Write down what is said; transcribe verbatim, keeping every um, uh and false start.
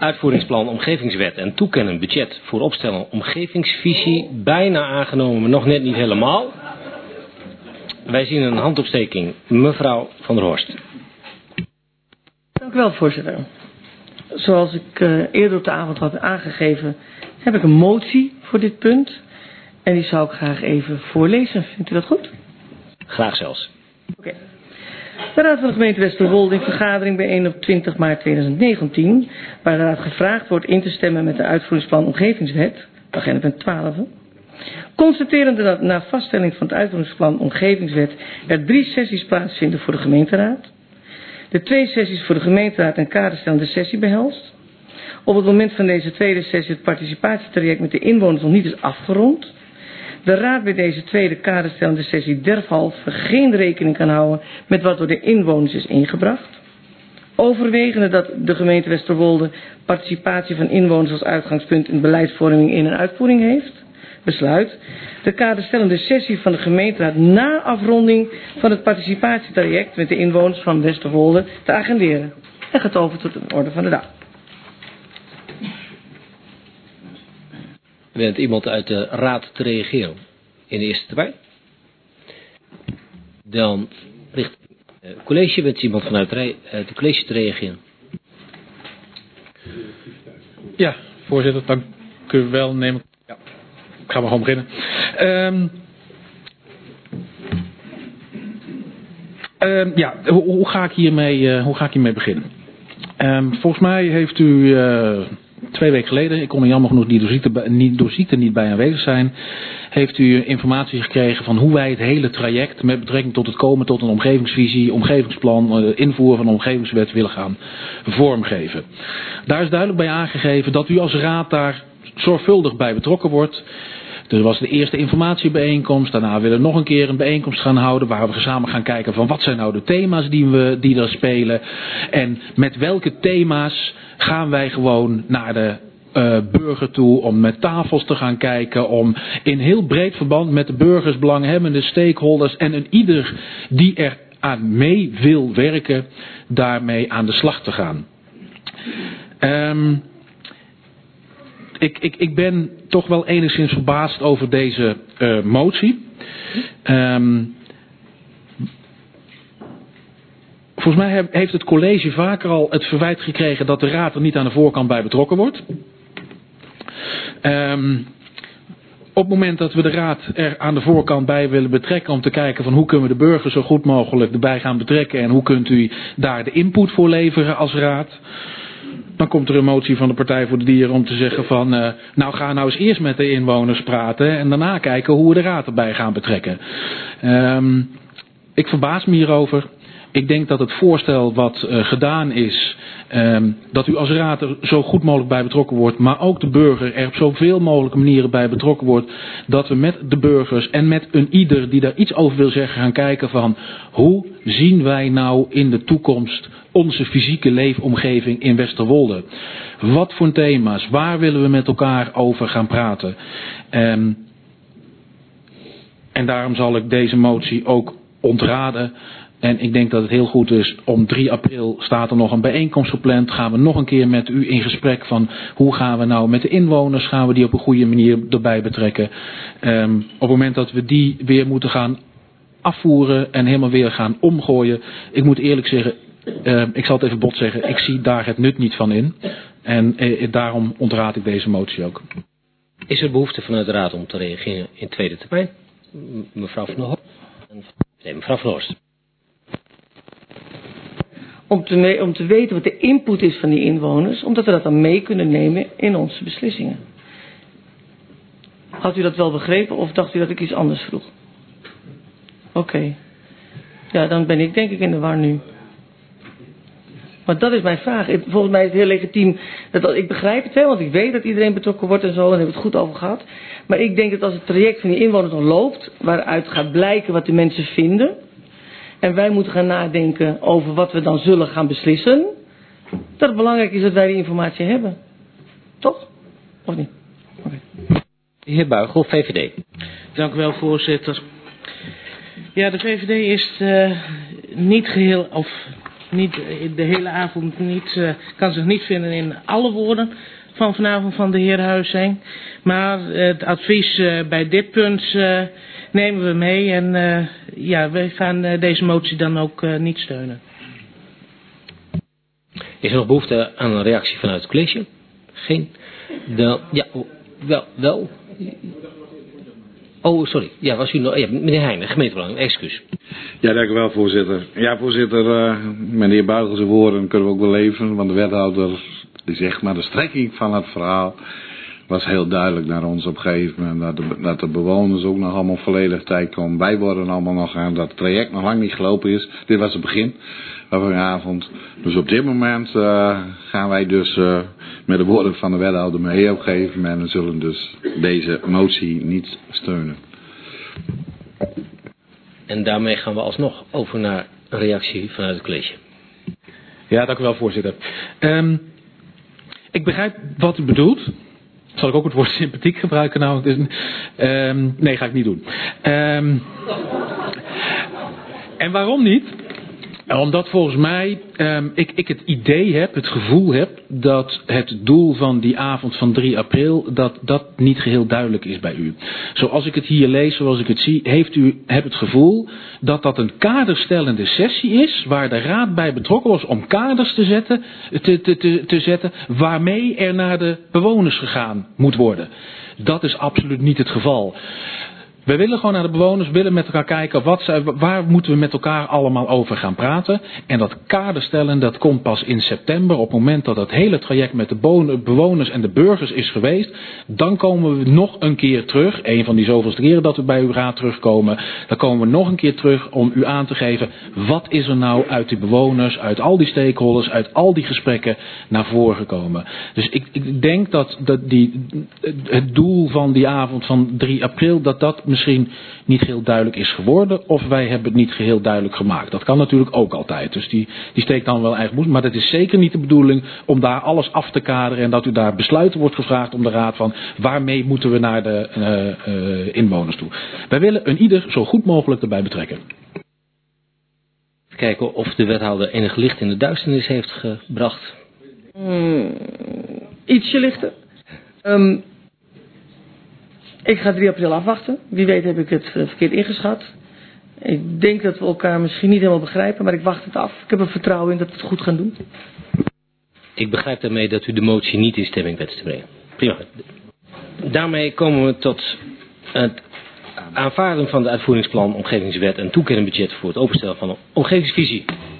uitvoeringsplan omgevingswet en toekennen budget voor opstellen omgevingsvisie bijna aangenomen, maar nog net niet helemaal. Wij zien een handopsteking. Mevrouw van der Horst. Dank u wel, voorzitter. Zoals ik uh, eerder op de avond had aangegeven, heb ik een motie voor dit punt. En die zou ik graag even voorlezen. Vindt u dat goed? Graag zelfs. Oké. Okay. De Raad van de gemeente Westerwolde in vergadering bijeen op twintig maart tweeduizend negentien, waar de Raad gevraagd wordt in te stemmen met de uitvoeringsplan omgevingswet, agenda punt twaalf. Constaterende dat na vaststelling van het uitvoeringsplan omgevingswet er drie sessies plaatsvinden voor de gemeenteraad. De twee sessies voor de gemeenteraad een kaderstellende sessie behelst. Op het moment van deze tweede sessie het participatietraject met de inwoners nog niet is afgerond. De Raad bij deze tweede kaderstellende sessie derhalve geen rekening kan houden met wat door de inwoners is ingebracht. Overwegende dat de gemeente Westerwolde participatie van inwoners als uitgangspunt in beleidsvorming in en uitvoering heeft. Besluit de kaderstellende sessie van de gemeenteraad na afronding van het participatietraject met de inwoners van Westerwolde te agenderen. En gaat over tot de orde van de dag. Wens iemand uit de raad te reageren in de eerste termijn? Dan richt het college, wens iemand vanuit het college te reageren? Ja, voorzitter, dank u wel. Neem... Ja, ik ga maar gewoon beginnen. Um, um, ja, hoe, hoe, ga ik hiermee, uh, hoe ga ik hiermee beginnen? Um, volgens mij heeft u... Uh, Twee weken geleden, ik kon er jammer genoeg niet door, ziekte, niet door ziekte niet bij aanwezig zijn, heeft u informatie gekregen van hoe wij het hele traject met betrekking tot het komen tot een omgevingsvisie, omgevingsplan, invoeren van een omgevingswet willen gaan vormgeven. Daar is duidelijk bij aangegeven dat u als raad daar zorgvuldig bij betrokken wordt. Er was de eerste informatiebijeenkomst. Daarna willen we nog een keer een bijeenkomst gaan houden. Waar we samen gaan kijken van wat zijn nou de thema's die, we, die er spelen. En met welke thema's gaan wij gewoon naar de uh, burger toe. Om met tafels te gaan kijken. Om in heel breed verband met de burgers, belanghebbende stakeholders. En een ieder die er aan mee wil werken. Daarmee aan de slag te gaan. Um, Ik, ik, ik ben toch wel enigszins verbaasd over deze uh, motie. Um, volgens mij heeft het college vaker al het verwijt gekregen dat de raad er niet aan de voorkant bij betrokken wordt. Um, op het moment dat we de raad er aan de voorkant bij willen betrekken om te kijken van hoe kunnen we de burgers zo goed mogelijk erbij gaan betrekken en hoe kunt u daar de input voor leveren als raad. Dan komt er een motie van de Partij voor de Dieren om te zeggen van uh, nou ga nou eens eerst met de inwoners praten en daarna kijken hoe we de raad erbij gaan betrekken. Um, ik verbaas me hierover. Ik denk dat het voorstel wat uh, gedaan is, um, dat u als raad er zo goed mogelijk bij betrokken wordt, maar ook de burger er op zoveel mogelijke manieren bij betrokken wordt, dat we met de burgers en met een ieder die daar iets over wil zeggen gaan kijken van hoe zien wij nou in de toekomst onze fysieke leefomgeving in Westerwolde. Wat voor thema's, waar willen we met elkaar over gaan praten. Um, en daarom zal ik deze motie ook ontraden. En ik denk dat het heel goed is, om drie april staat er nog een bijeenkomst gepland. Gaan we nog een keer met u in gesprek van hoe gaan we nou met de inwoners, gaan we die op een goede manier erbij betrekken. Um, op het moment dat we die weer moeten gaan afvoeren en helemaal weer gaan omgooien. Ik moet eerlijk zeggen, uh, ik zal het even bot zeggen, ik zie daar het nut niet van in. En uh, daarom ontraad ik deze motie ook. Is er behoefte vanuit de raad om te reageren in tweede termijn? Mevrouw van der Horst. Nee, mevrouw van der Horst. Om te, om te weten wat de input is van die inwoners, omdat we dat dan mee kunnen nemen in onze beslissingen. Had u dat wel begrepen of dacht u dat ik iets anders vroeg? Oké. Okay. Ja, dan ben ik denk ik in de war nu. Maar dat is mijn vraag. Volgens mij is het heel legitiem. Dat, ik begrijp het wel, want ik weet dat iedereen betrokken wordt en zo. En daar hebben we het goed over gehad. Maar ik denk dat als het traject van die inwoners nog loopt, waaruit gaat blijken wat de mensen vinden. En wij moeten gaan nadenken over wat we dan zullen gaan beslissen. Dat het belangrijk is dat wij die informatie hebben. Toch? Of niet? Okay. De heer Buigel, V V D. Dank u wel, voorzitter. Ja, de V V D is uh, niet geheel, of niet, de hele avond niet, uh, kan zich niet vinden in alle woorden van vanavond van de heer Huizing. Maar uh, het advies uh, bij dit punt uh, nemen we mee en uh, ja, we gaan uh, deze motie dan ook uh, niet steunen. Is er nog behoefte aan een reactie vanuit het college? Geen? Dan, ja, wel, wel. Oh, sorry. Ja, was u nog... Ja, meneer Heijnen, gemeentebelang, excuus. Ja, dank u wel, voorzitter. Ja, voorzitter, uh, meneer Buigels' woorden kunnen we ook beleven, want de wethouder, die zegt maar de strekking van het verhaal was heel duidelijk naar ons op een gegeven moment. Dat de, dat de bewoners ook nog allemaal volledig tijd komen. Wij worden allemaal nog aan dat het traject nog lang niet gelopen is. Dit was het begin van de avond. Dus op dit moment uh, gaan wij dus uh, met de woorden van de wethouder mee op een gegeven moment. En zullen dus deze motie niet steunen. En daarmee gaan we alsnog over naar een reactie vanuit het college. Ja, dank u wel, voorzitter. Um, ik begrijp wat u bedoelt. Zal ik ook het woord sympathiek gebruiken? Nou, dus, um, nee, ga ik niet doen. Um, en waarom niet? Omdat volgens mij um, ik, ik het idee heb, het gevoel heb, dat het doel van die avond van drie april, dat dat niet geheel duidelijk is bij u. Zoals ik het hier lees, zoals ik het zie, heeft u heb het gevoel dat dat een kaderstellende sessie is, waar de raad bij betrokken was om kaders te zetten, te, te, te, te zetten, waarmee er naar de bewoners gegaan moet worden. Dat is absoluut niet het geval. We willen gewoon naar de bewoners, willen met elkaar kijken, wat, waar moeten we met elkaar allemaal over gaan praten. En dat kader stellen, dat komt pas in september, op het moment dat het hele traject met de bewoners en de burgers is geweest. Dan komen we nog een keer terug, een van die zoveelste keren dat we bij uw raad terugkomen. Dan komen we nog een keer terug om u aan te geven, wat is er nou uit die bewoners, uit al die stakeholders, uit al die gesprekken naar voren gekomen. Dus ik, ik denk dat, dat die, het doel van die avond van drie april, dat dat misschien niet geheel duidelijk is geworden, of wij hebben het niet geheel duidelijk gemaakt. Dat kan natuurlijk ook altijd. Dus die, die steekt dan wel eigen moed. Maar het is zeker niet de bedoeling om daar alles af te kaderen en dat u daar besluiten wordt gevraagd om de raad van waarmee moeten we naar de uh, uh, inwoners toe. Wij willen een ieder zo goed mogelijk erbij betrekken. Kijken of de wethouder enig licht in de duisternis heeft gebracht. Hmm, ietsje lichter. Um, Ik ga drie april afwachten. Wie weet heb ik het verkeerd ingeschat. Ik denk dat we elkaar misschien niet helemaal begrijpen, maar ik wacht het af. Ik heb er vertrouwen in dat we het goed gaan doen. Ik begrijp daarmee dat u de motie niet in stemming wenst te brengen. Prima. Daarmee komen we tot het aanvaarden van de uitvoeringsplan omgevingswet en toekennend budget voor het openstellen van een omgevingsvisie.